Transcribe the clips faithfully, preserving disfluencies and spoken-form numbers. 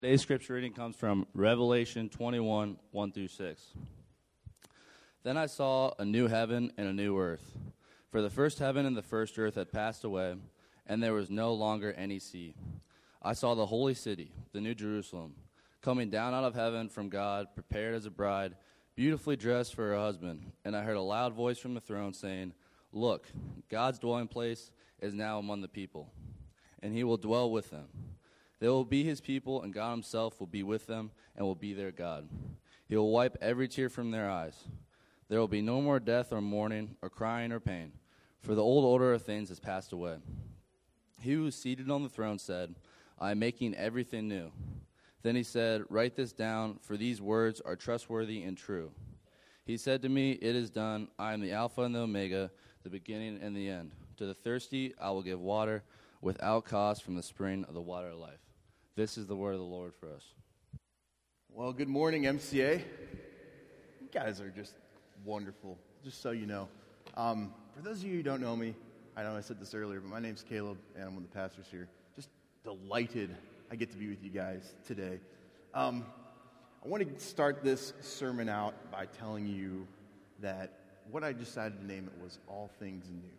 Today's scripture reading comes from Revelation twenty-one, one through six. Then I saw a new heaven and a new earth. For the first heaven and the first earth had passed away, and there was no longer any sea. I saw the holy city, the new Jerusalem, coming down out of heaven from God, prepared as a bride, beautifully dressed for her husband. And I heard a loud voice from the throne saying, "Look, God's dwelling place is now among the people, and he will dwell with them. They will be his people, and God himself will be with them and will be their God. He will wipe every tear from their eyes. There will be no more death or mourning or crying or pain, for the old order of things has passed away." He who was seated on the throne said, "I am making everything new." Then he said, "Write this down, for these words are trustworthy and true." He said to me, "It is done. I am the Alpha and the Omega, the beginning and the end. To the thirsty I will give water without cost from the spring of the water of life." This is the word of the Lord for us. Well, good morning, M C A. You guys are just wonderful, just so you know. Um, for those of you who don't know me, I know I said this earlier, but my name's Caleb, and I'm one of the pastors here. Just delighted I get to be with you guys today. Um, I want to start this sermon out by telling you that what I decided to name it was All Things New.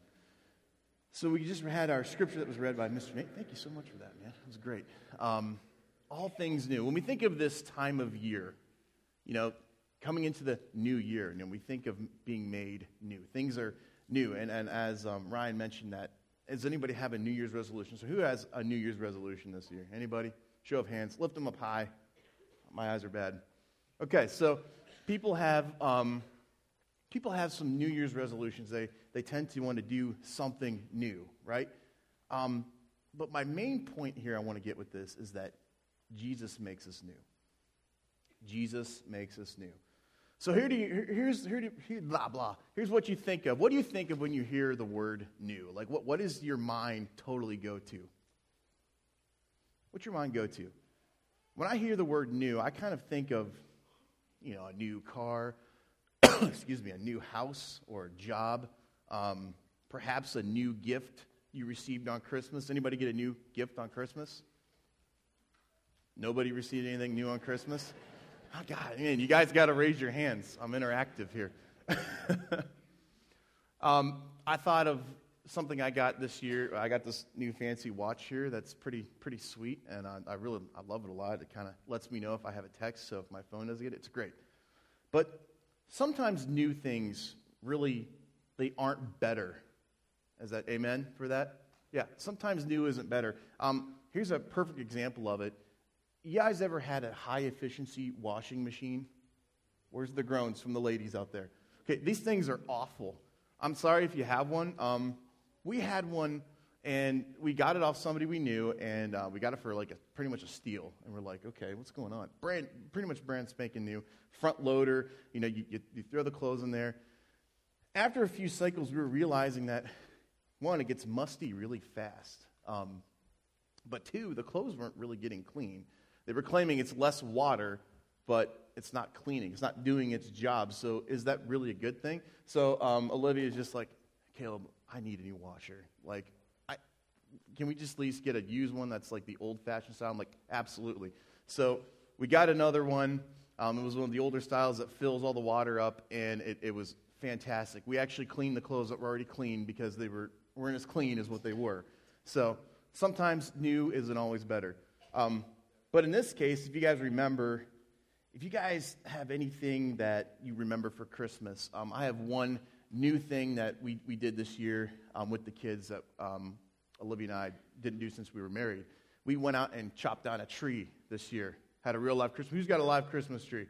So we just had our scripture that was read by Mister Nate. Thank you so much for that, man. It was great. Um, all things new. When we think of this time of year, you know, coming into the new year, and you know, we think of being made new. Things are new. And, and as um, Ryan mentioned that, does anybody have a New Year's resolution? So who has a New Year's resolution this year? Anybody? Show of hands. Lift them up high. My eyes are bad. Okay, so people have um, people have some New Year's resolutions. They they tend to want to do something new, right? Um, but my main point here I want to get with this is that Jesus makes us new. Jesus makes us new. So here do you, here's here, do, here blah blah. Here's what you think of. What do you think of when you hear the word new? Like what what does your mind totally go to? What's your mind go to? When I hear the word new, I kind of think of, you know, a new car, excuse me, a new house or a job, um, perhaps a new gift you received on Christmas. Anybody get a new gift on Christmas? Nobody received anything new on Christmas? Oh, God, man, you guys got to raise your hands. I'm interactive here. um, I thought of something I got this year. I got this new fancy watch here that's pretty pretty sweet, and I, I really I love it a lot. It kind of lets me know if I have a text, so if my phone doesn't get it, it's great. But sometimes new things really, they aren't better. Is that amen for that? Yeah, sometimes new isn't better. Um, here's a perfect example of it. You guys ever had a high-efficiency washing machine? Where's the groans from the ladies out there? Okay, these things are awful. I'm sorry if you have one. Um, we had one, and we got it off somebody we knew, and uh, we got it for like a, pretty much a steal. And we're like, okay, what's going on? Brand, pretty much brand spanking new. Front loader, you know, you, you, you throw the clothes in there. After a few cycles, we were realizing that, one, it gets musty really fast. Um, but two, the clothes weren't really getting clean. They were claiming it's less water, but it's not cleaning. It's not doing its job. So is that really a good thing? So um, Olivia is just like, "Caleb, I need a new washer. Like, I, can we just at least get a used one that's like the old-fashioned style?" I'm like, absolutely. So we got another one. Um, it was one of the older styles that fills all the water up, and it, it was fantastic. We actually cleaned the clothes that were already clean because they were, weren't as clean as what they were. So sometimes new isn't always better. Um, But in this case, if you guys remember, if you guys have anything that you remember for Christmas, um, I have one new thing that we, we did this year um, with the kids that um, Olivia and I didn't do since we were married. We went out and chopped down a tree this year. Had a real live Christmas. Who's got a live Christmas tree?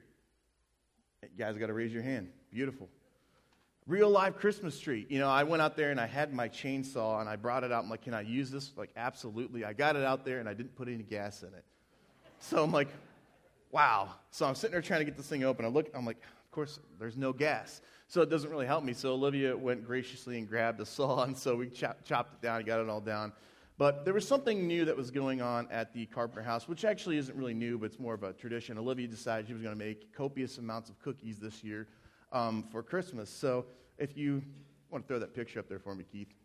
You guys got to raise your hand. Beautiful. Real live Christmas tree. You know, I went out there and I had my chainsaw and I brought it out. I'm like, "Can I use this?" Like, absolutely. I got it out there and I didn't put any gas in it. So I'm like, wow. So I'm sitting there trying to get this thing open. I look, I'm like, of course, there's no gas. So it doesn't really help me. So Olivia went graciously and grabbed a saw, and so we chop, chopped it down and got it all down. But there was something new that was going on at the Carpenter house, which actually isn't really new, but it's more of a tradition. Olivia decided she was going to make copious amounts of cookies this year um, for Christmas. So if you want to throw that picture up there for me, Keith.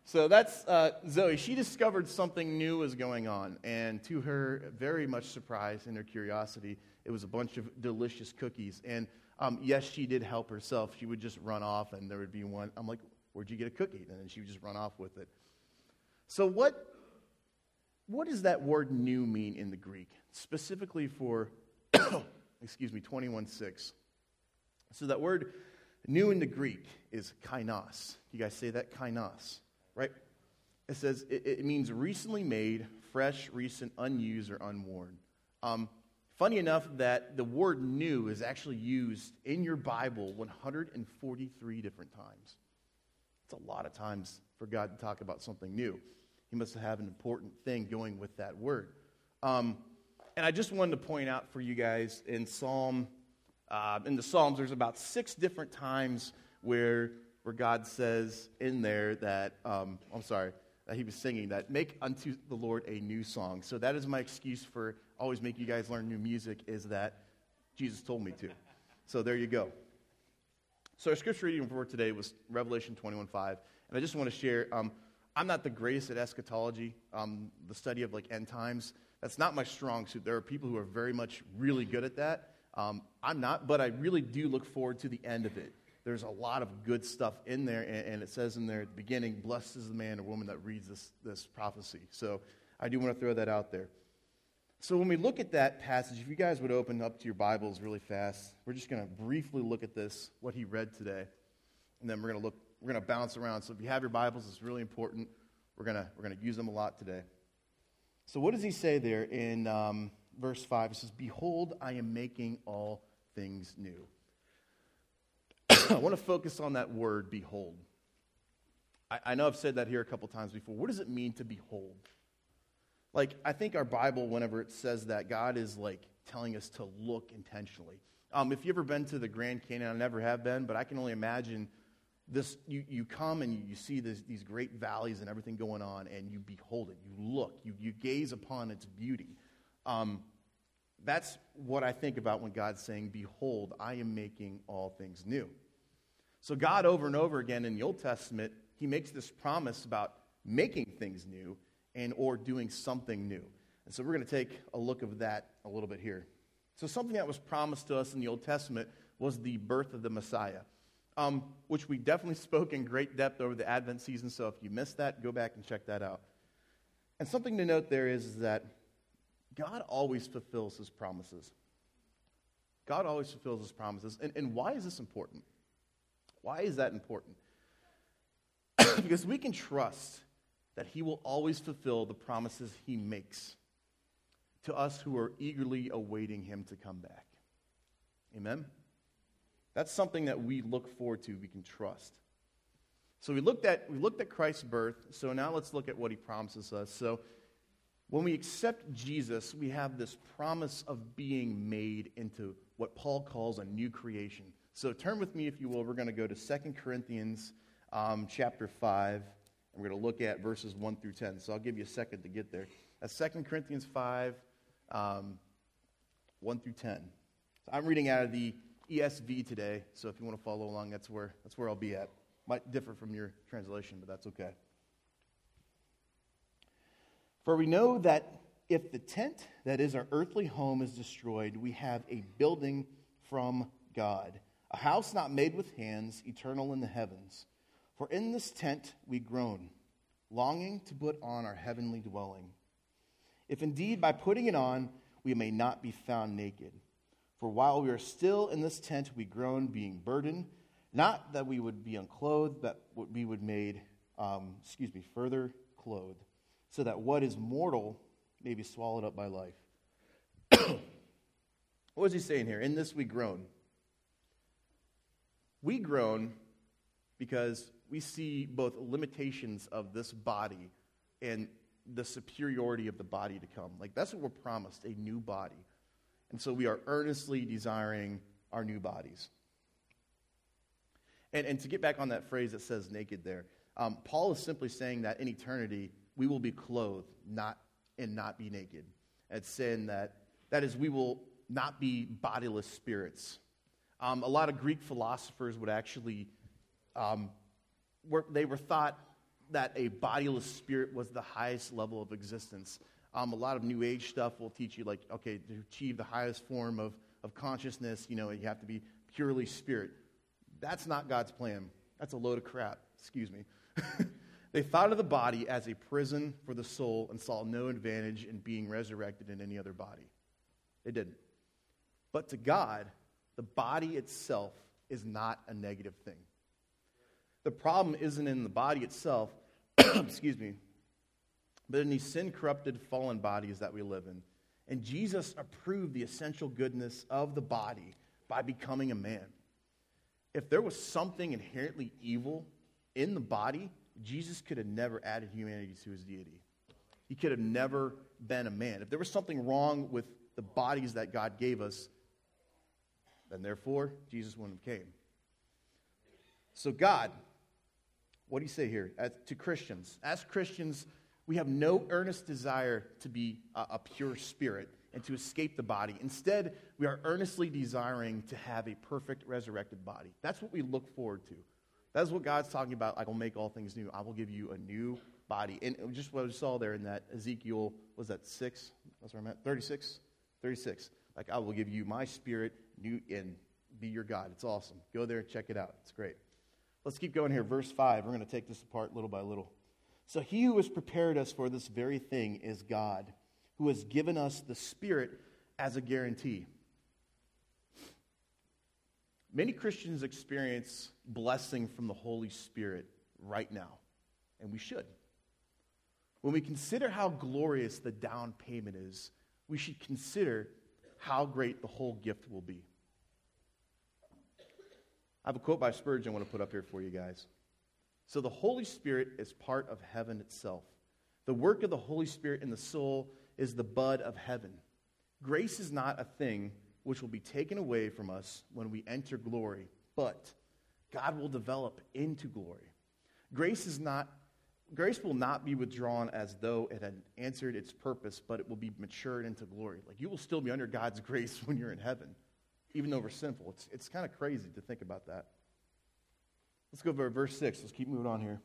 So that's uh, Zoe. She discovered something new was going on, and to her very much surprise and her curiosity, it was a bunch of delicious cookies. And um, yes, she did help herself. She would just run off, and there would be one. I'm like, "Where'd you get a cookie?" And then she would just run off with it. So what, what does that word "new" mean in the Greek, specifically for, excuse me, twenty-one six? So that word "new" in the Greek is kainos. You guys say that? Kainos. Right? It says it, it means recently made, fresh, recent, unused, or unworn. Um, funny enough that the word "new" is actually used in your Bible one hundred forty-three different times. It's a lot of times for God to talk about something new. He must have an important thing going with that word. Um, and I just wanted to point out for you guys in Psalm, uh, in the Psalms, there's about six different times where where God says in there that, um, I'm sorry, that he was singing that, make unto the Lord a new song. So that is my excuse for always making you guys learn new music, is that Jesus told me to. So there you go. So our scripture reading for today was Revelation twenty-one five. And I just want to share, um, I'm not the greatest at eschatology, um, the study of like end times. That's not my strong suit. There are people who are very much really good at that. Um, I'm not, but I really do look forward to the end of it. There's a lot of good stuff in there, and, and it says in there at the beginning, blessed is the man or woman that reads this, this prophecy. So I do want to throw that out there. So when we look at that passage, if you guys would open up to your Bibles really fast, we're just going to briefly look at this, what he read today, and then we're going to look, we're going to bounce around. So if you have your Bibles, it's really important. We're going to we're going to use them a lot today. So what does he say there in um, verse five? It says, behold, I am making all things new. I want to focus on that word, behold. I, I know I've said that here a couple times before. What does it mean to behold? Like, I think our Bible, whenever it says that, God is, like, telling us to look intentionally. Um, if you've ever been to the Grand Canyon, I never have been, but I can only imagine this. You, you come and you, you see this, these great valleys and everything going on, and you behold it. You look. You, you gaze upon its beauty. Um, that's what I think about when God's saying, behold, I am making all things new. So God, over and over again in the Old Testament, he makes this promise about making things new and or doing something new. And so we're going to take a look of that a little bit here. So something that was promised to us in the Old Testament was the birth of the Messiah, um, which we definitely spoke in great depth over the Advent season. So if you missed that, go back and check that out. And something to note there is, is that God always fulfills his promises. God always fulfills his promises. And, and why is this important? Why is that important? Because we can trust that he will always fulfill the promises he makes to us who are eagerly awaiting him to come back. Amen? That's something that we look forward to, we can trust. So we looked at we looked at Christ's birth, so now let's look at what he promises us. So when we accept Jesus, we have this promise of being made into what Paul calls a new creation. So turn with me, if you will. We're going to go to Second Corinthians um, chapter five, and we're going to look at verses one through ten. So I'll give you a second to get there. That's Second Corinthians five, um, one through ten. So I'm reading out of the E S V today, so if you want to follow along, that's where that's where I'll be at. Might differ from your translation, but that's okay. For we know that if the tent that is our earthly home is destroyed, we have a building from God, a house not made with hands, eternal in the heavens. For in this tent we groan, longing to put on our heavenly dwelling. If indeed by putting it on we may not be found naked. For while we are still in this tent we groan, being burdened, not that we would be unclothed, but we would made, um, excuse me, further clothed, so that what is mortal may be swallowed up by life. What is he saying here? In this we groan. We groan because we see both limitations of this body and the superiority of the body to come. Like, that's what we're promised, a new body. And so we are earnestly desiring our new bodies. And, and to get back on that phrase that says naked there, um, Paul is simply saying that in eternity we will be clothed, not and not be naked. It's saying that, that is, we will not be bodiless spirits. Um, a lot of Greek philosophers would actually, um, were, they were thought that a bodiless spirit was the highest level of existence. Um, a lot of New Age stuff will teach you, like, okay, to achieve the highest form of, of consciousness, you know, you have to be purely spirit. That's not God's plan. That's a load of crap. Excuse me. They thought of the body as a prison for the soul and saw no advantage in being resurrected in any other body. They didn't. But to God, the body itself is not a negative thing. The problem isn't in the body itself, excuse me, but in these sin-corrupted, fallen bodies that we live in. And Jesus approved the essential goodness of the body by becoming a man. If there was something inherently evil in the body, Jesus could have never added humanity to his deity. He could have never been a man. If there was something wrong with the bodies that God gave us, then therefore, Jesus wouldn't have came. So God, what do you say here? As, to Christians, as Christians, we have no earnest desire to be a, a pure spirit and to escape the body. Instead, we are earnestly desiring to have a perfect resurrected body. That's what we look forward to. That's what God's talking about. I will make all things new. I will give you a new body. And just what we saw there in that Ezekiel, was that six? That's where I'm at. thirty-six? thirty-six. Like, I will give you my spirit new and be your God. It's awesome. Go there and check it out. It's great. Let's keep going here. Verse five. We're going to take this apart little by little. So he who has prepared us for this very thing is God, who has given us the Spirit as a guarantee. Many Christians experience blessing from the Holy Spirit right now, and we should. When we consider how glorious the down payment is, we should consider how great the whole gift will be. I have a quote by Spurgeon I want to put up here for you guys. So the Holy Spirit is part of heaven itself. The work of the Holy Spirit in the soul is the bud of heaven. Grace is not a thing which will be taken away from us when we enter glory, but God will develop into glory. Grace is not grace will not be withdrawn as though it had answered its purpose, but it will be matured into glory. Like, you will still be under God's grace when you're in heaven, even though we're sinful. It's it's kind of crazy to think about that. Let's go over to verse six. Let's keep moving on here.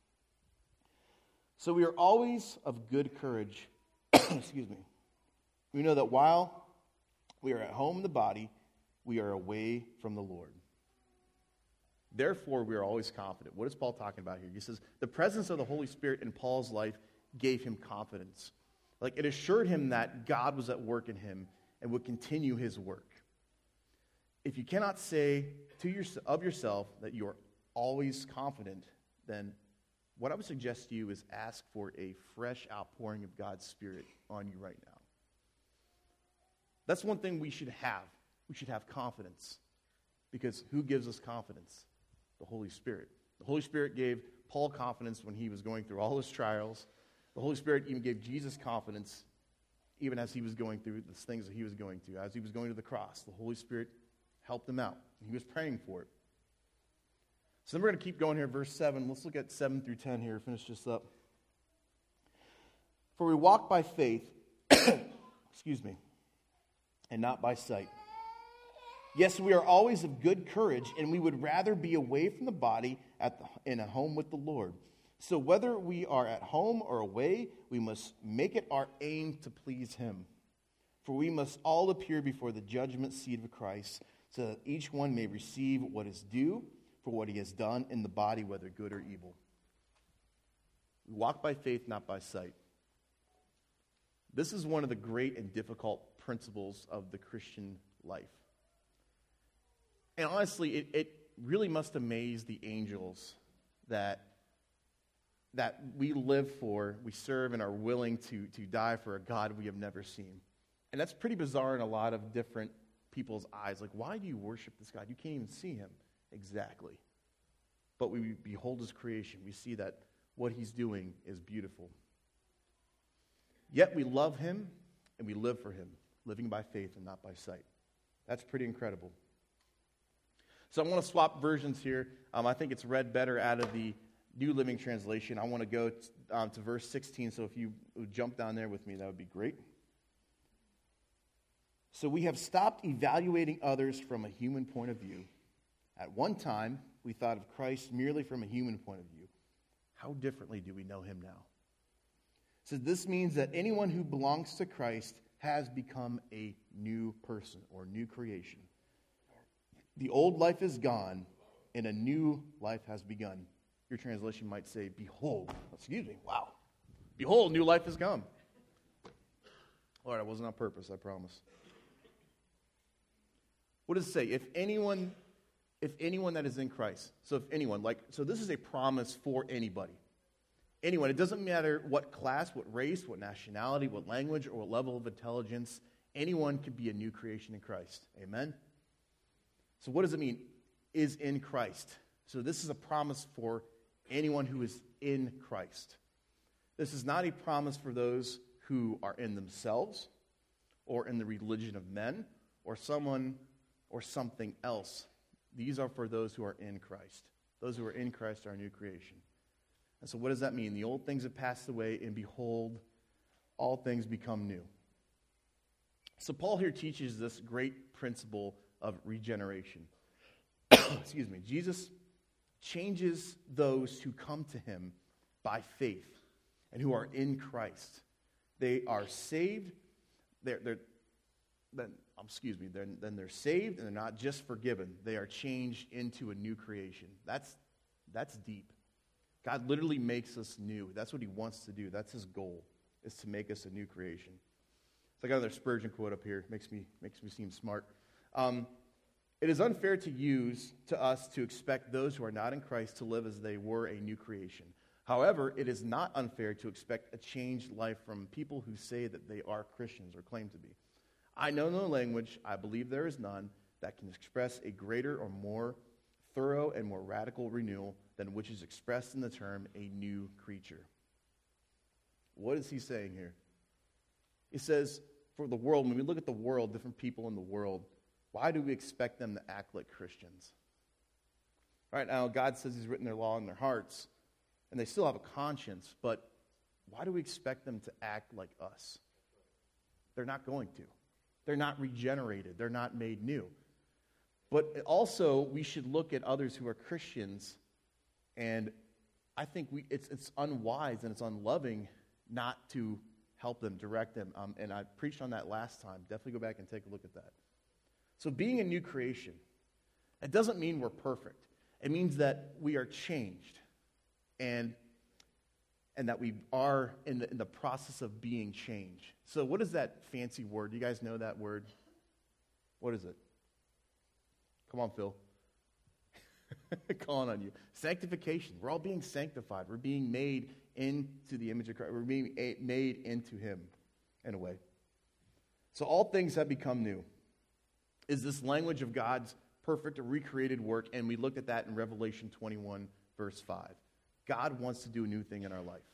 So we are always of good courage. Excuse me. We know that while we are at home in the body, we are away from the Lord. Therefore, we are always confident. What is Paul talking about here? He says, the presence of the Holy Spirit in Paul's life gave him confidence. Like, it assured him that God was at work in him and would continue his work. If you cannot say to your, of yourself that you are always confident, then what I would suggest to you is ask for a fresh outpouring of God's Spirit on you right now. That's one thing we should have. We should have confidence. Because who gives us confidence? The Holy Spirit. The Holy Spirit gave Paul confidence when he was going through all his trials. The Holy Spirit even gave Jesus confidence even as he was going through the things that he was going through. As he was going to the cross, the Holy Spirit helped him out. He was praying for it. So then we're going to keep going here, verse seven. Let's look at seven through ten here, finish this up. For we walk by faith, excuse me, and not by sight. Yes, we are always of good courage, and we would rather be away from the body at the, and at home with the Lord. So whether we are at home or away, we must make it our aim to please him. For we must all appear before the judgment seat of Christ, so that each one may receive what is due for what he has done in the body, whether good or evil. We walk by faith, not by sight. This is one of the great and difficult principles of the Christian life. And honestly, it, it really must amaze the angels that, that we live for, we serve, and are willing to, to die for a God we have never seen. And that's pretty bizarre in a lot of different people's eyes. Like, why do you worship this God? You can't even see him. Exactly. But we behold his creation. We see that what he's doing is beautiful. Yet we love him and we live for him, living by faith and not by sight. That's pretty incredible. So I want to swap versions here. Um, I think it's read better out of the New Living Translation. I want to go t- um, to verse sixteen, so if you would jump down there with me, that would be great. So we have stopped evaluating others from a human point of view. At one time, we thought of Christ merely from a human point of view. how differently do we know him now? So this means that anyone who belongs to Christ has become a new person or new creation. The old life is gone, and a new life has begun. Your translation might say, behold. Excuse me, wow. Behold, new life has come. Lord, I wasn't on purpose, I promise. What does it say? If anyone, if anyone that is in Christ, so if anyone, like, so this is a promise for anybody. Anyone, it doesn't matter what class, what race, what nationality, what language, or what level of intelligence, anyone can be a new creation in Christ. Amen? So what does it mean, is in Christ? So this is a promise for anyone who is in Christ. This is not a promise for those who are in themselves or in the religion of men or someone or something else. These are for those who are in Christ. Those who are in Christ are a new creation. And so what does that mean? The old things have passed away, and behold, all things become new. So Paul here teaches this great principle of regeneration. Excuse me. Jesus changes those who come to him by faith and who are in Christ. They are saved. They're, they're then, um, excuse me. They're, then they're saved, and they're not just forgiven. They are changed into a new creation. That's that's deep. God literally makes us new. That's what he wants to do. That's his goal, is to make us a new creation. So I got another Spurgeon quote up here. Makes me makes me seem smart. Um, it is unfair to use to us to expect those who are not in Christ to live as they were a new creation. However, it is not unfair to expect a changed life from people who say that they are Christians or claim to be. I know no language, I believe there is none, that can express a greater or more thorough and more radical renewal than which is expressed in the term a new creature. What is he saying here? He says, for the world, when we look at the world, different people in the world, why do we expect them to act like Christians? Right now, God says he's written their law in their hearts, and they still have a conscience, but why do we expect them to act like us? They're not going to. They're not regenerated. They're not made new. But also, we should look at others who are Christians, and I think we, it's, it's unwise and it's unloving not to help them, direct them. Um, and I preached on that last time. Definitely go back and take a look at that. So being a new creation, it doesn't mean we're perfect. It means that we are changed, and and that we are in the, in the process of being changed. So what is that fancy word? Do you guys know that word? What is it? Come on, Phil. Calling on you. Sanctification. We're all being sanctified. We're being made into the image of Christ. We're being a- made into him, in a way. So all things have become new. Is this language of God's perfect recreated work, and we looked at that in Revelation twenty-one, verse five. God wants to do a new thing in our life.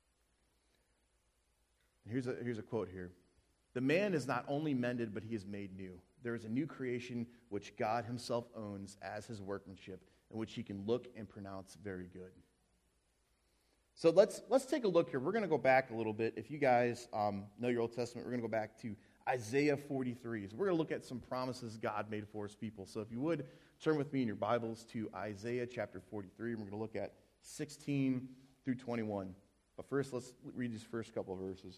Here's a, here's a quote here. The man is not only mended, but he is made new. There is a new creation which God himself owns as his workmanship, and which he can look and pronounce very good. So let's let's take a look here. We're going to go back a little bit. If you guys um, know your Old Testament, we're going to go back to Isaiah forty-three. So we're going to look at some promises God made for his people. So if you would, turn with me in your Bibles to Isaiah chapter forty-three. We're going to look at sixteen through twenty-one. But first, let's read these first couple of verses.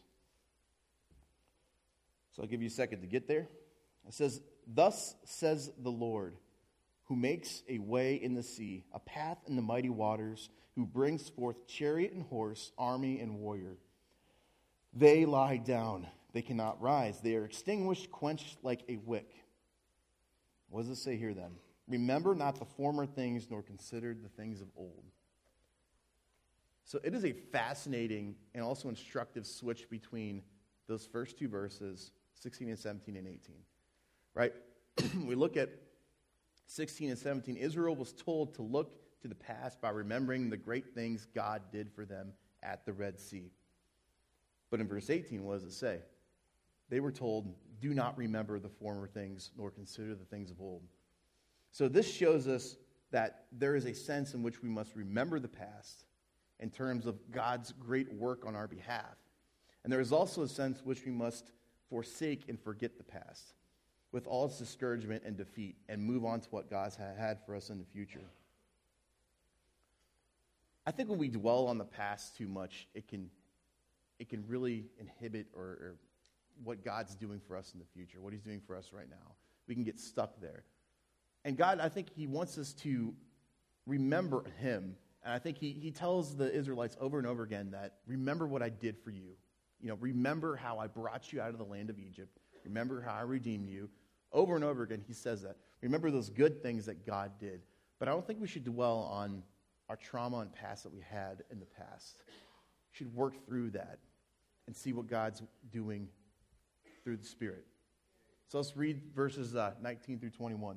So I'll give you a second to get there. It says, "Thus says the Lord, who makes a way in the sea, a path in the mighty waters, who brings forth chariot and horse, army and warrior. They lie down, they cannot rise. They are extinguished, quenched like a wick." What does it say here then? "Remember not the former things, nor consider the things of old." So it is a fascinating and also instructive switch between those first two verses, sixteen and seventeen and eighteen. Right? We look at sixteen and seventeen. Israel was told to look to the past by remembering the great things God did for them at the Red Sea. But in verse eighteen, what does it say? They were told, do not remember the former things, nor consider the things of old. So this shows us that there is a sense in which we must remember the past in terms of God's great work on our behalf. And there is also a sense in which we must forsake and forget the past with all its discouragement and defeat and move on to what God has had for us in the future. I think when we dwell on the past too much, it can it can really inhibit or, or what God's doing for us in the future, what he's doing for us right now. We can get stuck there. And God, I think he wants us to remember him. And I think he, he tells the Israelites over and over again that, remember what I did for you. You know, remember how I brought you out of the land of Egypt. Remember how I redeemed you. Over and over again, he says that. Remember those good things that God did. But I don't think we should dwell on our trauma and past that we had in the past. We should work through that and see what God's doing through the Spirit. So let's read verses uh, nineteen through twenty-one.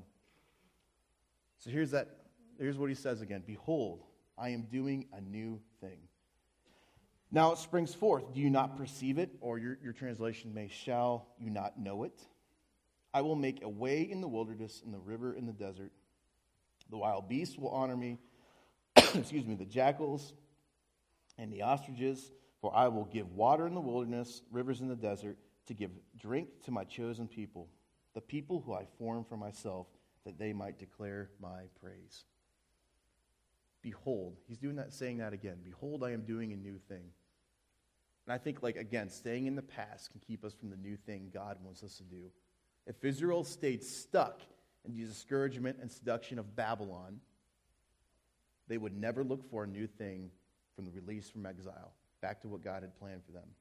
So here's that. Here's what he says again. Behold, I am doing a new thing. Now it springs forth. Do you not perceive it? Or your, your translation may, shall you not know it? I will make a way in the wilderness, in the river, in the desert. The wild beasts will honor me. Excuse me, the jackals and the ostriches. For I will give water in the wilderness, rivers in the desert, to give drink to my chosen people, the people who I formed for myself, that they might declare my praise. Behold, he's doing that, saying that again. Behold, I am doing a new thing. And I think, like, again, staying in the past can keep us from the new thing God wants us to do. If Israel stayed stuck in the discouragement and seduction of Babylon, they would never look for a new thing from the release from exile, back to what God had planned for them.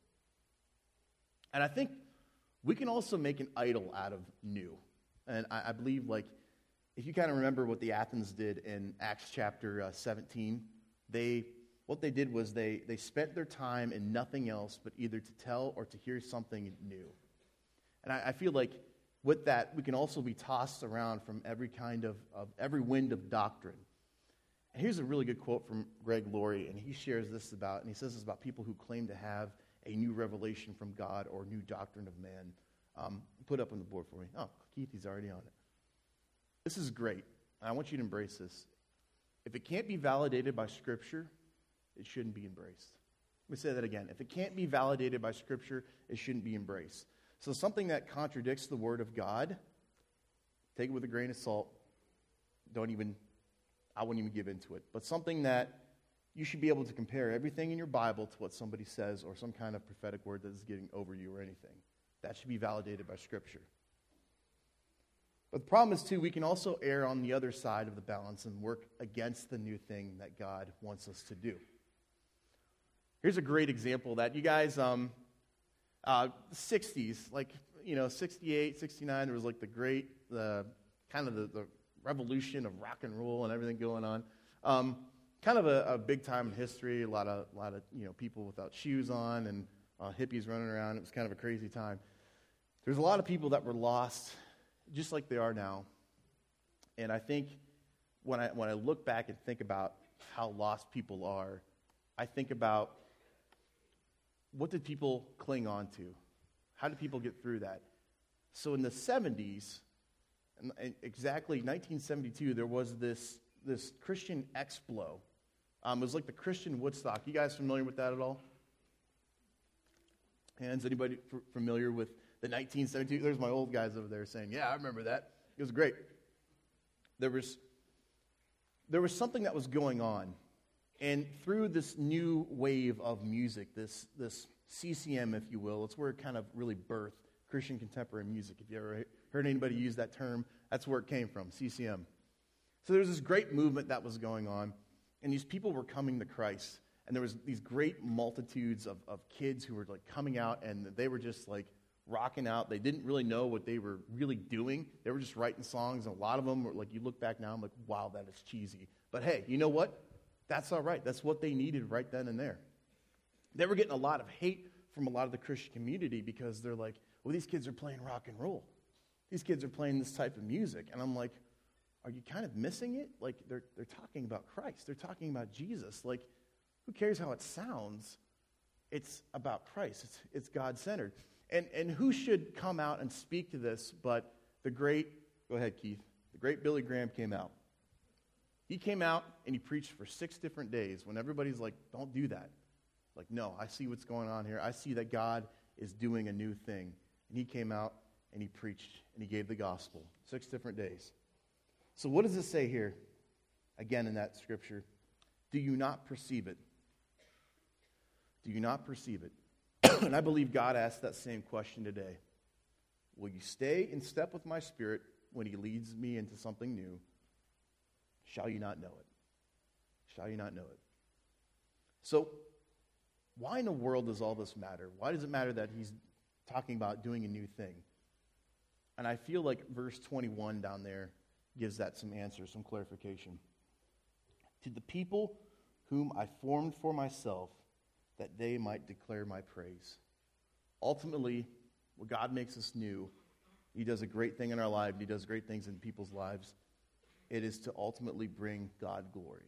And I think we can also make an idol out of new. And I, I believe, like, if you kind of remember what the Athens did in Acts chapter uh, seventeen, they what they did was they, they spent their time in nothing else but either to tell or to hear something new. And I, I feel like with that, we can also be tossed around from every kind of, of every wind of doctrine. And here's a really good quote from Greg Laurie, and he shares this about, and he says this about people who claim to have a new revelation from God or new doctrine of man. Um, put up on the board for me. Oh, Keith, he's already on it. This is great. I want you to embrace this. If it can't be validated by Scripture, it shouldn't be embraced. Let me say that again. If it can't be validated by Scripture, it shouldn't be embraced. So something that contradicts the Word of God, take it with a grain of salt. Don't even, I wouldn't even give into it. But something that you should be able to compare everything in your Bible to what somebody says or some kind of prophetic word that is getting over you or anything. That should be validated by Scripture. But the problem is, too, we can also err on the other side of the balance and work against the new thing that God wants us to do. Here's a great example of that. You guys, um, uh, sixties, like, you know, sixty-eight, sixty-nine, there was like the great, the kind of the, the revolution of rock and roll and everything going on. Um, kind of a, a big time in history, a lot of, a lot of, you know, people without shoes on and uh, hippies running around. It was kind of a crazy time. There's a lot of people that were lost, just like they are now. And I think when I when I look back and think about how lost people are, I think about, what did people cling on to? How did people get through that? So in the seventies, and exactly nineteen seventy-two, there was this, this Christian explo. Um, it was like the Christian Woodstock. You guys familiar with that at all? Hands, anybody f- familiar with the nineteen seventy-two? There's my old guys over there saying, yeah, I remember that. It was great. There was, there was something that was going on. And through this new wave of music, this, this C C M, if you will, it's where it kind of really birthed Christian contemporary music. If you ever heard anybody use that term, that's where it came from, C C M. So there was this great movement that was going on, and these people were coming to Christ. And there was these great multitudes of, of kids who were like coming out, and they were just like rocking out. They didn't really know what they were really doing. They were just writing songs, and a lot of them were like, you look back now, I'm like, wow, that is cheesy. But hey, you know what? That's all right. That's what they needed right then and there. They were getting a lot of hate from a lot of the Christian community because they're like, well, these kids are playing rock and roll. These kids are playing this type of music. And I'm like, are you kind of missing it? Like, they're they're talking about Christ. They're talking about Jesus. Like, who cares how it sounds? It's about Christ. It's, it's God-centered. And, and who should come out and speak to this but the great, go ahead, Keith, the great Billy Graham came out. He came out and he preached for six different days when everybody's like, don't do that. Like, no, I see what's going on here. I see that God is doing a new thing. And he came out and he preached and he gave the gospel. Six different days. So what does it say here, again in that scripture? Do you not perceive it? Do you not perceive it? And I believe God asked that same question today. Will you stay in step with my Spirit when he leads me into something new? Shall you not know it? Shall you not know it? So, why in the world does all this matter? Why does it matter that he's talking about doing a new thing? And I feel like verse twenty-one down there gives that some answers, some clarification. To the people whom I formed for myself, that they might declare my praise. Ultimately, when God makes us new, he does a great thing in our lives, he does great things in people's lives. It is to ultimately bring God glory.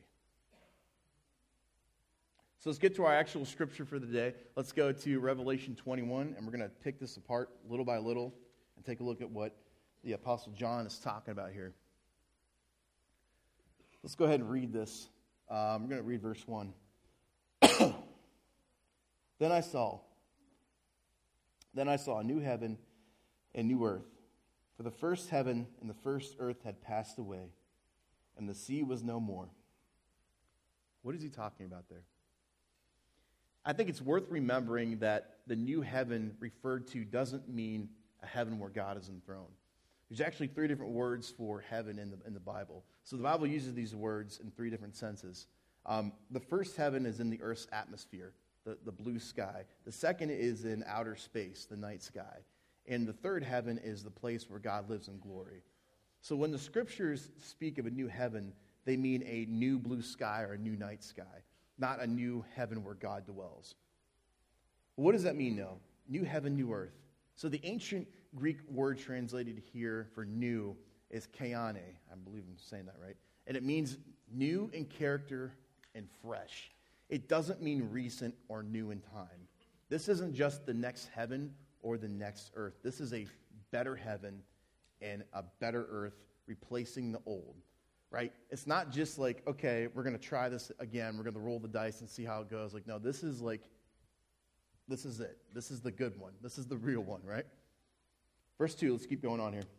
So let's get to our actual scripture for the day. Let's go to Revelation twenty-one, and we're going to pick this apart little by little and take a look at what the Apostle John is talking about here. Let's go ahead and read this. Um, we're going to read verse one. Then I saw, then I saw a new heaven and new earth. For the first heaven and the first earth had passed away, and the sea was no more. What is he talking about there? I think it's worth remembering that the new heaven referred to doesn't mean a heaven where God is enthroned. There's actually three different words for heaven in the in the Bible. So the Bible uses these words in three different senses. Um, the first heaven is in the earth's atmosphere, the, the blue sky. The second is in outer space, the night sky. And the third heaven is the place where God lives in glory. So when the scriptures speak of a new heaven, they mean a new blue sky or a new night sky, not a new heaven where God dwells. What does that mean, though? New heaven, new earth. So the ancient Greek word translated here for new is kaiane. I believe I'm saying that right. And it means new in character and fresh. It doesn't mean recent or new in time. This isn't just the next heaven or the next earth. This is a better heaven and a better earth replacing the old, right? It's not just like, okay, we're going to try this again. We're going to roll the dice and see how it goes. Like, no, this is like, this is it. This is the good one. This is the real one, right? Verse two, let's keep going on here.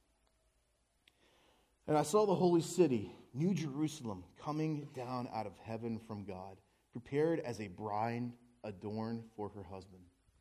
And I saw the holy city, New Jerusalem, coming down out of heaven from God, prepared as a bride adorned for her husband.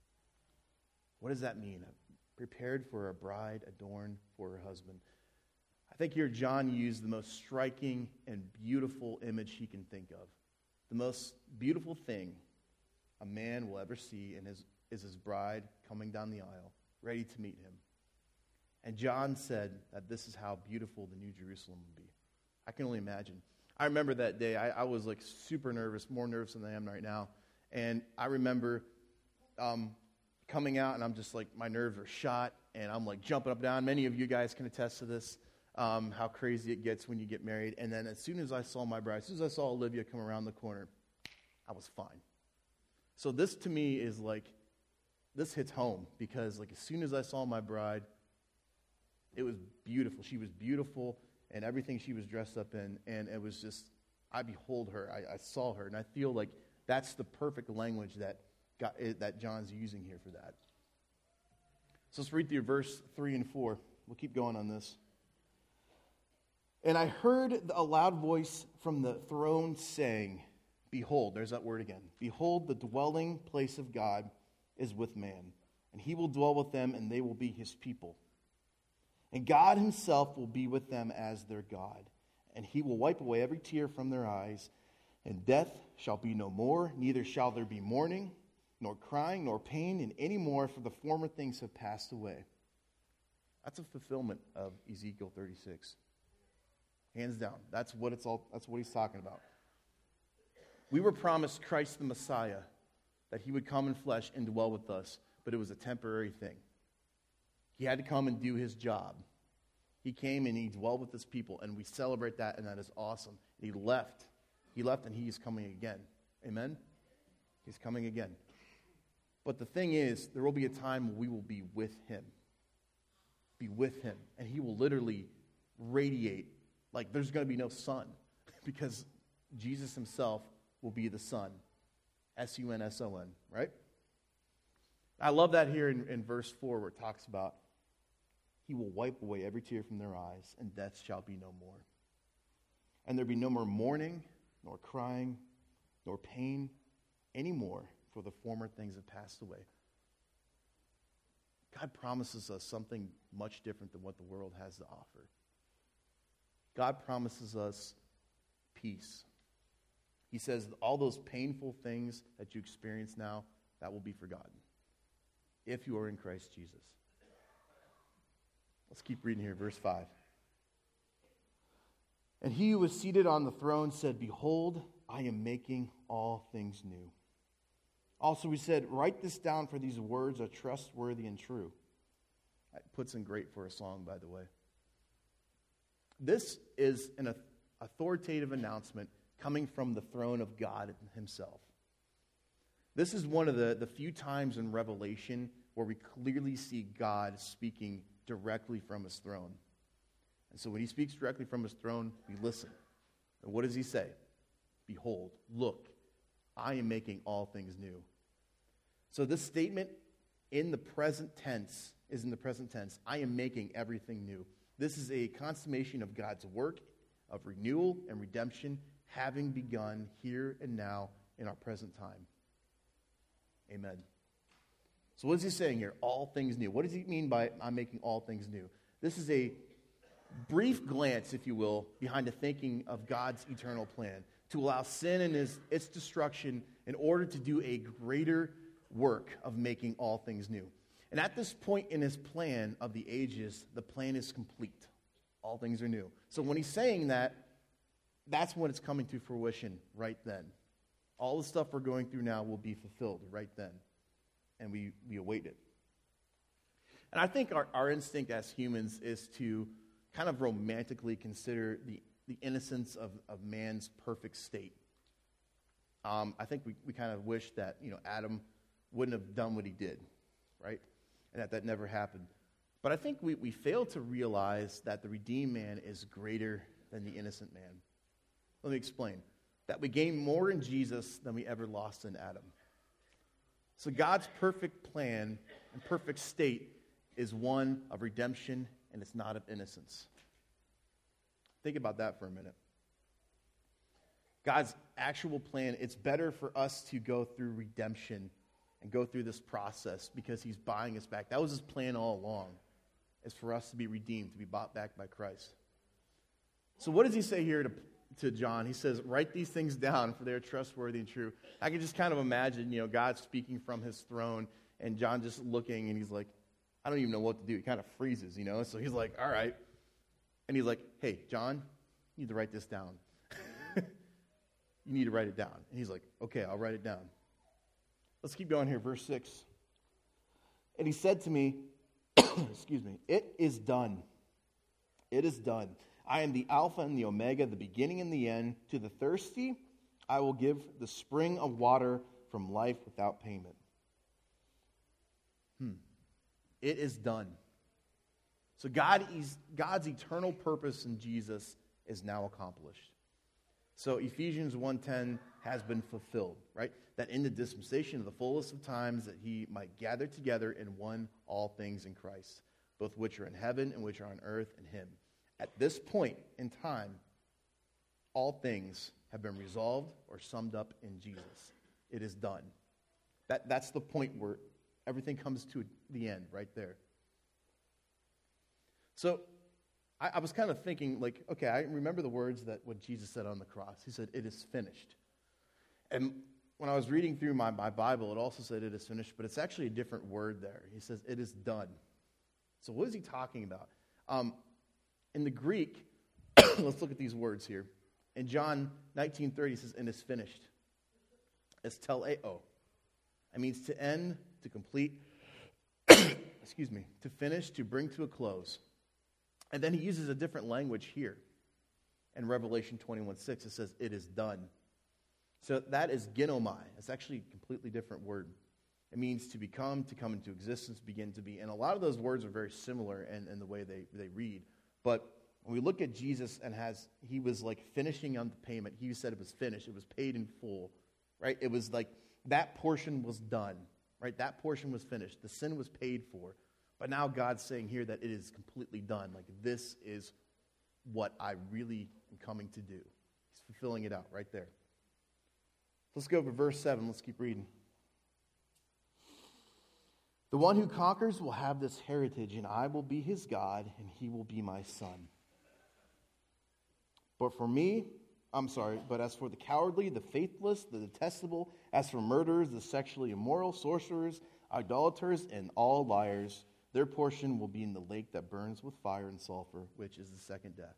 What does that mean? Prepared for a bride adorned for her husband. I think here John used the most striking and beautiful image he can think of. The most beautiful thing a man will ever see in his, is his bride coming down the aisle, ready to meet him. And John said that this is how beautiful the New Jerusalem would be. I can only imagine. I remember that day. I, I was like super nervous, more nervous than I am right now. And I remember um, coming out, and I'm just like, my nerves are shot, and I'm like jumping up and down. Many of you guys can attest to this, um, how crazy it gets when you get married. And then as soon as I saw my bride, as soon as I saw Olivia come around the corner, I was fine. So this to me is like, this hits home, because like as soon as I saw my bride, it was beautiful. She was beautiful and everything she was dressed up in. And it was just, I behold her. I, I saw her. And I feel like that's the perfect language that God, that John's using here for that. So let's read through verse three and four. We'll keep going on this. And I heard a loud voice from the throne saying, behold, there's that word again. Behold, the dwelling place of God is with man, and he will dwell with them, and they will be his people. And God himself will be with them as their God. And he will wipe away every tear from their eyes. And death shall be no more, neither shall there be mourning, nor crying, nor pain, and any more, for the former things have passed away. That's a fulfillment of Ezekiel thirty-six. Hands down. That's what it's all that's what he's talking about. We were promised Christ the Messiah, that he would come in flesh and dwell with us, but it was a temporary thing. He had to come and do his job. He came and he dwelled with his people, and we celebrate that, and that is awesome. He left. He left, and he's coming again. Amen? He's coming again. But the thing is, there will be a time when we will be with him. Be with him. And he will literally radiate. Like there's going to be no sun, because Jesus himself will be the sun. S U N S O N, right? I love that here in, in verse four, where it talks about he will wipe away every tear from their eyes, and death shall be no more. And there be no more mourning, nor crying, nor pain anymore, for the former things have passed away. God promises us something much different than what the world has to offer. God promises us peace. He says all those painful things that you experience now, that will be forgotten if you are in Christ Jesus. Let's keep reading here, verse five. And he who was seated on the throne said, Behold, I am making all things new. Also he said, Write this down, for these words are trustworthy and true. That puts in great for a song, by the way. This is an authoritative announcement coming from the throne of God himself. This is one of the, the few times in Revelation where we clearly see God speaking directly from his throne. And so when he speaks directly from his throne, we listen. And what does he say? Behold, look, I am making all things new. So this statement in the present tense is in the present tense. I am making everything new. This is a consummation of God's work of renewal and redemption having begun here and now in our present time. Amen. So what is he saying here? All things new. What does he mean by I'm making all things new? This is a brief glance, if you will, behind the thinking of God's eternal plan to allow sin and his, its destruction in order to do a greater work of making all things new. And at this point in his plan of the ages, the plan is complete. All things are new. So when he's saying that, that's when it's coming to fruition right then. All the stuff we're going through now will be fulfilled right then. And we, we await it. And I think our, our instinct as humans is to kind of romantically consider the, the innocence of, of man's perfect state. Um, I think we, we kind of wish that, you know, Adam wouldn't have done what he did, right? And that that never happened. But I think we, we fail to realize that the redeemed man is greater than the innocent man. Let me explain. That we gain more in Jesus than we ever lost in Adam. So God's perfect plan and perfect state is one of redemption, and it's not of innocence. Think about that for a minute. God's actual plan, it's better for us to go through redemption and go through this process because he's buying us back. That was his plan all along, is for us to be redeemed, to be bought back by Christ. So what does he say here to, to John? He says, write these things down, for they are trustworthy and true. I can just kind of imagine, you know, God speaking from his throne and John just looking, and he's like, I don't even know what to do. He kind of freezes, you know. So he's like, all right. And he's like, hey, John, you need to write this down. You need to write it down. And he's like, okay, I'll write it down. Let's keep going here, verse six. And he said to me, excuse me, it is done. It is done. I am the Alpha and the Omega, the beginning and the end. To the thirsty, I will give the spring of water from life without payment. Hmm. It is done. So God is, God's eternal purpose in Jesus is now accomplished. So Ephesians one ten has been fulfilled, right? That in the dispensation of the fullness of times that he might gather together in one all things in Christ, both which are in heaven and which are on earth in him. At this point in time, all things have been resolved or summed up in Jesus. It is done. That, that's the point where everything comes to the end right there. So I, I was kind of thinking, like, okay, I remember the words that what Jesus said on the cross. He said, it is finished. And when I was reading through my, my Bible, it also said it is finished, but it's actually a different word there. He says, it is done. So what is he talking about? Um, in the Greek, let's look at these words here. In John nineteen thirty, he says, it is finished. It's teleo. It means to end, to complete, excuse me, to finish, to bring to a close. And then he uses a different language here. In Revelation twenty-one six, it says, it is done. So that is ginomai. It's actually a completely different word. It means to become, to come into existence, begin to be. And a lot of those words are very similar in, in the way they, they read. But when we look at Jesus and has, he was like finishing on the payment. He said it was finished. It was paid in full, right? It was like that portion was done, right? That portion was finished. The sin was paid for. But now God's saying here that it is completely done. Like, this is what I really am coming to do. He's fulfilling it out right there. Let's go over verse seven. Let's keep reading. The one who conquers will have this heritage, and I will be his God, and he will be my son. But for me, I'm sorry, but as for the cowardly, the faithless, the detestable, as for murderers, the sexually immoral, sorcerers, idolaters, and all liars, their portion will be in the lake that burns with fire and sulfur, which is the second death.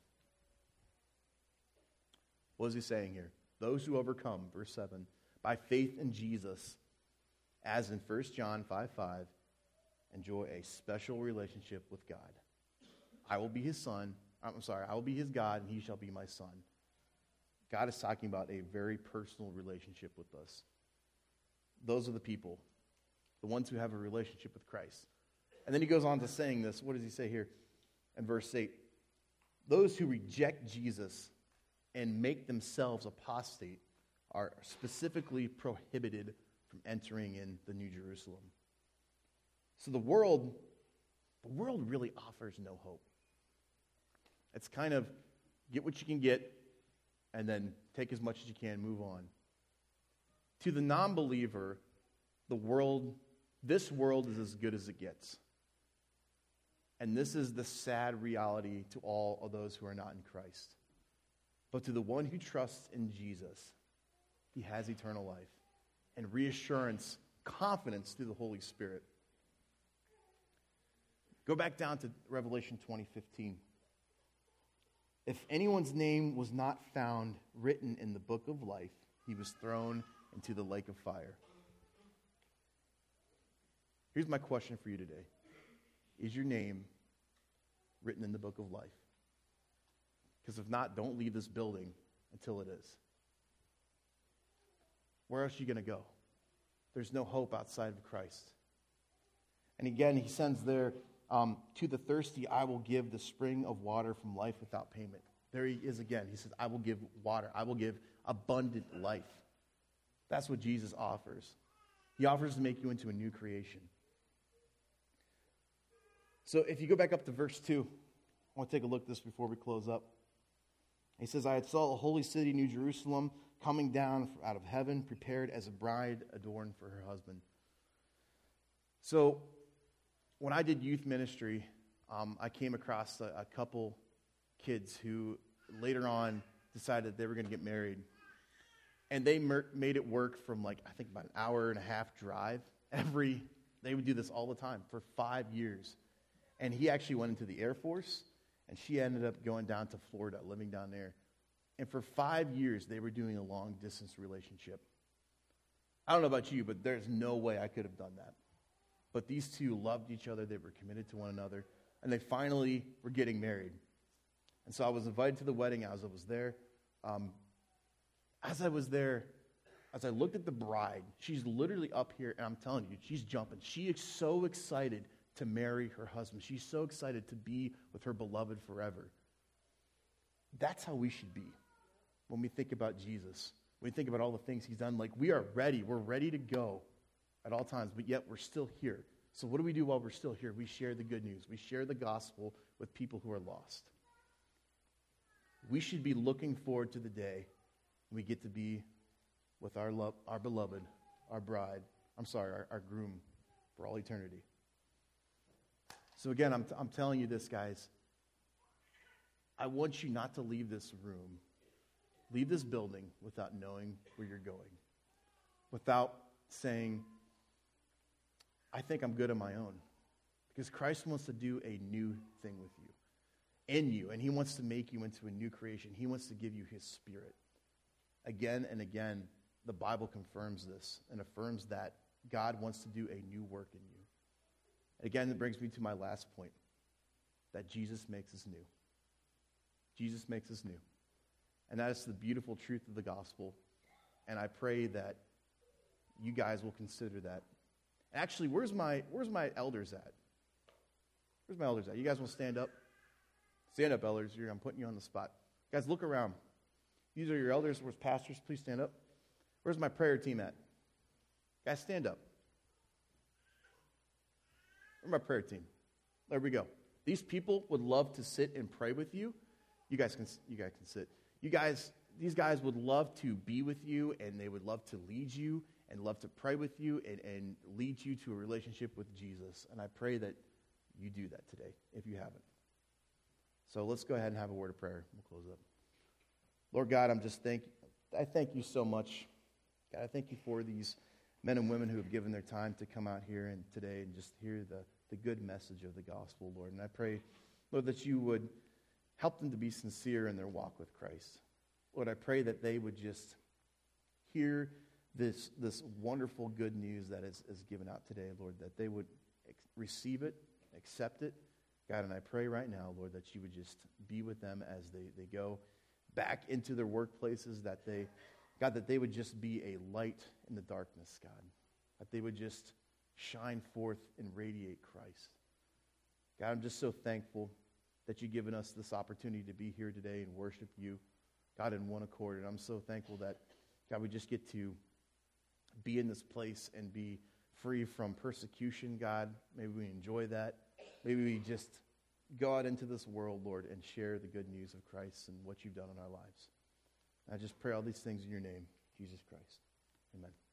What is he saying here? Those who overcome, verse seven, by faith in Jesus, as in First John five five, enjoy a special relationship with God. I will be his son. I'm sorry, I will be his God, and he shall be my son. God is talking about a very personal relationship with us. Those are the people, the ones who have a relationship with Christ. And then he goes on to saying this. What does he say here in verse eight? Those who reject Jesus and make themselves apostate are specifically prohibited from entering in the New Jerusalem. So the world, the world really offers no hope. It's kind of get what you can get and then take as much as you can, move on. To the non-believer, the world, this world is as good as it gets. And this is the sad reality to all of those who are not in Christ. But to the one who trusts in Jesus, he has eternal life and reassurance, confidence through the Holy Spirit. Go back down to Revelation twenty fifteen. If anyone's name was not found written in the book of life, he was thrown into the lake of fire. Here's my question for you today. Is your name written in the book of life? Because if not, don't leave this building until it is. Where else are you going to go? There's no hope outside of Christ. And again, he sends there, um, to the thirsty, I will give the spring of water from life without payment. There he is again. He says, I will give water. I will give abundant life. That's what Jesus offers. He offers to make you into a new creation. So if you go back up to verse two, I want to take a look at this before we close up. He says, I saw a holy city, New Jerusalem, coming down out of heaven, prepared as a bride adorned for her husband. So when I did youth ministry, um, I came across a, a couple kids who later on decided they were going to get married. And they mer- made it work from like, I think about an hour and a half drive. Every, they would do this all the time for five years. And he actually went into the Air Force, and she ended up going down to Florida, living down there. And for five years, they were doing a long-distance relationship. I don't know about you, but there's no way I could have done that. But these two loved each other. They were committed to one another. And they finally were getting married. And so I was invited to the wedding as I was there. Um, as I was there, as I looked at the bride, she's literally up here, and I'm telling you, she's jumping. She is so excited to marry her husband. She's so excited to be with her beloved forever. That's how we should be when we think about Jesus. When we think about all the things he's done. Like, we are ready. We're ready to go at all times, but yet we're still here. So what do we do while we're still here? We share the good news. We share the gospel with people who are lost. We should be looking forward to the day we get to be with our love, our beloved, our bride, I'm sorry, our, our groom for all eternity. So again, I'm, t- I'm telling you this, guys. I want you not to leave this room, leave this building without knowing where you're going, without saying, I think I'm good on my own. Because Christ wants to do a new thing with you, in you, and he wants to make you into a new creation. He wants to give you his Spirit. Again and again, the Bible confirms this and affirms that God wants to do a new work in you. Again, it brings me to my last point, that Jesus makes us new. Jesus makes us new. And that is the beautiful truth of the gospel. And I pray that you guys will consider that. Actually, where's my where's my elders at? Where's my elders at? You guys will stand up? Stand up, elders. You're, I'm putting you on the spot. Guys, look around. These are your elders. Where's pastors? Please stand up. Where's my prayer team at? Guys, stand up. Where's my prayer team? There we go. These people would love to sit and pray with you. You guys can you guys can sit. You guys, these guys would love to be with you, and they would love to lead you and love to pray with you and, and lead you to a relationship with Jesus. And I pray that you do that today, if you haven't. So let's go ahead and have a word of prayer. We'll close up. Lord God, I'm just thank I thank you so much. God, I thank you for these men and women who have given their time to come out here and today and just hear the, the good message of the gospel, Lord. And I pray, Lord, that you would help them to be sincere in their walk with Christ. Lord, I pray that they would just hear this, this wonderful good news that is, is given out today, Lord, that they would ex- receive it, accept it. God, and I pray right now, Lord, that you would just be with them as they, they go back into their workplaces, that they, God, that they would just be a light in the darkness, God, that they would just shine forth and radiate Christ. God, I'm just so thankful that you've given us this opportunity to be here today and worship you, God, in one accord. And I'm so thankful that, God, we just get to be in this place and be free from persecution, God. Maybe we enjoy that. Maybe we just go out into this world, Lord, and share the good news of Christ and what you've done in our lives. I just pray all these things in your name, Jesus Christ. Amen.